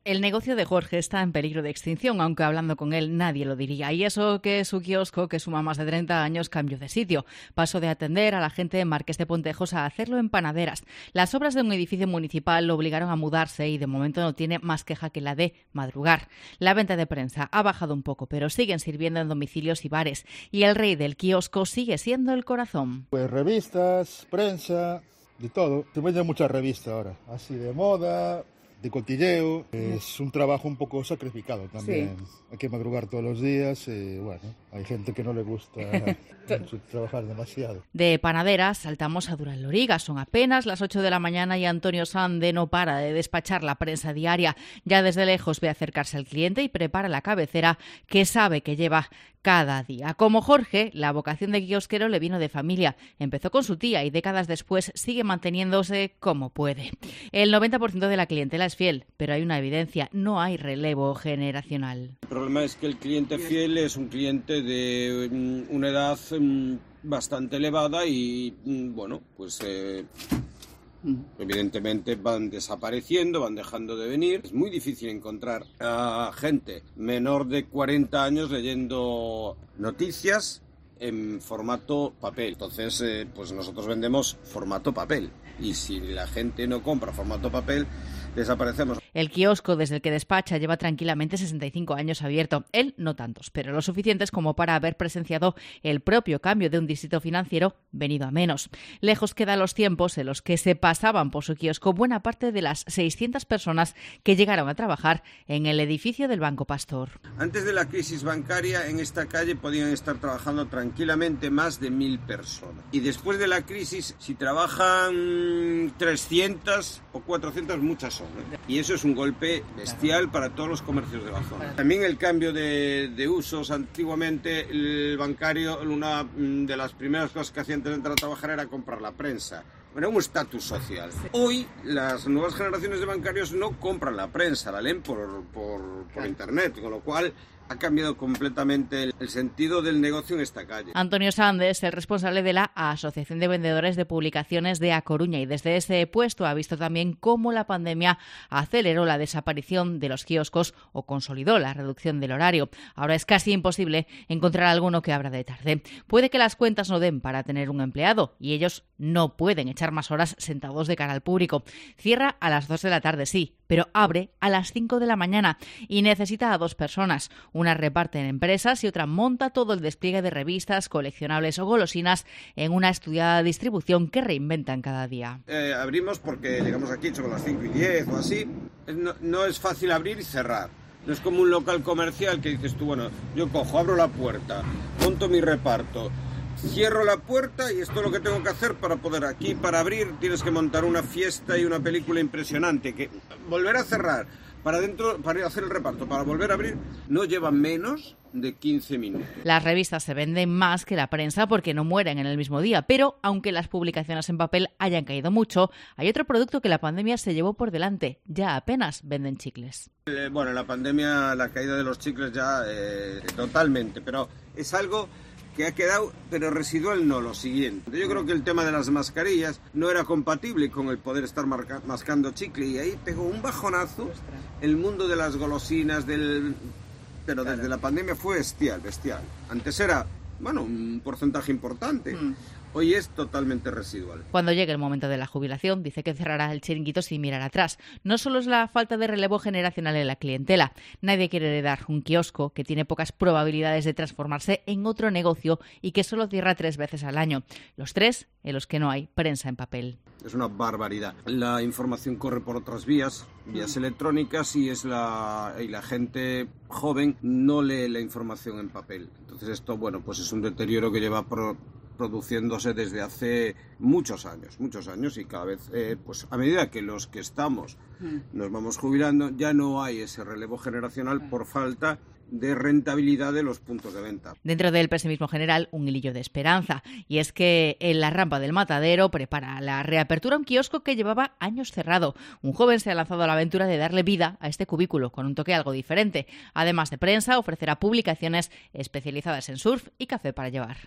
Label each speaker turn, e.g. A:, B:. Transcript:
A: El negocio de Jorge está en peligro de extinción, aunque hablando con él nadie lo diría. Y eso que su kiosco, que suma más de 30 años, cambió de sitio. Pasó de atender a la gente de Marqués de Pontejos a hacerlo en Panaderas. Las obras de un edificio municipal lo obligaron a mudarse y de momento no tiene más queja que la de madrugar. La venta de prensa ha bajado un poco, pero siguen sirviendo en domicilios y bares. Y el rey del kiosco sigue siendo el corazón.
B: Pues revistas, prensa, de todo. Se venden muchas revistas ahora, así de moda, de cotilleo. Es un trabajo un poco sacrificado también. Sí. Hay que madrugar todos los días y bueno, hay gente que no le gusta trabajar demasiado.
A: De Panaderas saltamos a Durán Loriga. Son apenas las 8 de la mañana y Antonio Sande no para de despachar la prensa diaria. Ya desde lejos ve acercarse al cliente y prepara la cabecera que sabe que lleva cada día. Como Jorge, la vocación de kiosquero le vino de familia. Empezó con su tía y décadas después sigue manteniéndose como puede. El 90% de la clientela es fiel, pero hay una evidencia: no hay relevo generacional.
C: El problema es que el cliente fiel es un cliente de una edad bastante elevada y, bueno, pues evidentemente van desapareciendo, van dejando de venir. Es muy difícil encontrar a gente menor de 40 años leyendo noticias en formato papel. Entonces, pues nosotros vendemos formato papel. Y si la gente no compra formato papel, desaparecemos.
A: El kiosco desde el que despacha lleva tranquilamente 65 años abierto. Él no tantos, pero lo suficientes como para haber presenciado el propio cambio de un distrito financiero venido a menos. Lejos quedan los tiempos en los que se pasaban por su kiosco buena parte de las 600 personas que llegaron a trabajar en el edificio del Banco Pastor.
C: Antes de la crisis bancaria, en esta calle podían estar trabajando tranquilamente más de 1.000 personas. Y después de la crisis, si trabajan 300 o 400, muchas son, ¿eh? Y eso es un golpe bestial para todos los comercios de la zona. También el cambio de usos. Antiguamente el bancario, una de las primeras cosas que hacía antes de entrar a trabajar era comprar la prensa. Era un estatus social. Hoy las nuevas generaciones de bancarios no compran la prensa, la leen por internet, con lo cual ha cambiado completamente el sentido del negocio en esta calle.
A: Antonio Sande es el responsable de la Asociación de Vendedores de Publicaciones de A Coruña y desde ese puesto ha visto también cómo la pandemia aceleró la desaparición de los kioscos o consolidó la reducción del horario. Ahora es casi imposible encontrar alguno que abra de tarde. Puede que las cuentas no den para tener un empleado y ellos no pueden echar más horas sentados de cara al público. Cierra a las 2 de la tarde, sí, pero abre a las 5 de la mañana y necesita a 2 personas. Una reparte en empresas y otra monta todo el despliegue de revistas, coleccionables o golosinas en una estudiada distribución que reinventan cada día.
C: Abrimos porque llegamos aquí sobre las 5 y 10 o así. No es fácil abrir y cerrar. No es como un local comercial que dices tú, bueno, yo cojo, abro la puerta, monto mi reparto, cierro la puerta y esto es lo que tengo que hacer para poder aquí, para abrir, tienes que montar una fiesta y una película impresionante, que volver a cerrar, para dentro, para hacer el reparto, para volver a abrir, no lleva menos de 15 minutos.
A: Las revistas se venden más que la prensa porque no mueren en el mismo día, pero aunque las publicaciones en papel hayan caído mucho, hay otro producto que la pandemia se llevó por delante. Ya apenas venden chicles.
C: Bueno, la pandemia, la caída de los chicles ya totalmente, pero es algo que ha quedado, pero residual no, lo siguiente. Yo creo que el tema de las mascarillas no era compatible con el poder estar mascando chicle y ahí pegó un bajonazo el mundo de las golosinas, pero desde la pandemia fue bestial. Antes era, bueno, un porcentaje importante. Hoy es totalmente residual.
A: Cuando llegue el momento de la jubilación, dice que cerrará el chiringuito sin mirar atrás. No solo es la falta de relevo generacional en la clientela. Nadie quiere heredar un kiosco que tiene pocas probabilidades de transformarse en otro negocio y que solo cierra 3 veces al año. Los 3 en los que no hay prensa en papel.
C: Es una barbaridad. La información corre por otras vías electrónicas y la gente joven no lee la información en papel. Entonces esto, bueno, pues es un deterioro que lleva produciéndose desde hace muchos años y cada vez, pues a medida que los que estamos nos vamos jubilando, ya no hay ese relevo generacional por falta de rentabilidad de los puntos de venta.
A: Dentro del pesimismo general, un hilillo de esperanza, y es que en la Rampa del Matadero prepara la reapertura un kiosco que llevaba años cerrado. Un joven se ha lanzado a la aventura de darle vida a este cubículo con un toque algo diferente. Además de prensa, ofrecerá publicaciones especializadas en surf y café para llevar.